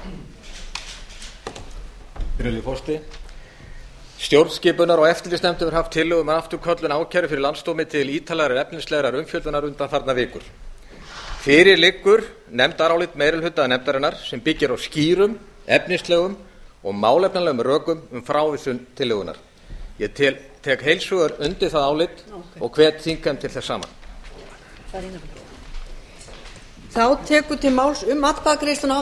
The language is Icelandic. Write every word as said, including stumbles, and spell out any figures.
Virðulegi forseti. Stjórnskipunar- og eftirlitsnefnd hefur haft tillögu um afturköllun ákæru fyrir landsdómi til ítarlegrar efnislegrar umfjöllunar undanfarnar vikur. Fyrir liggur nefndarálit meirihluta nefndarinnar sem byggir á skýrum, efnislegum og málefnalegum rökum um frávísun tillögunnar. Ég tel, tek heils hugar undir það álit og hvet þingheim til þess sama. Þá tekur til máls um atkvæðagreiðsluna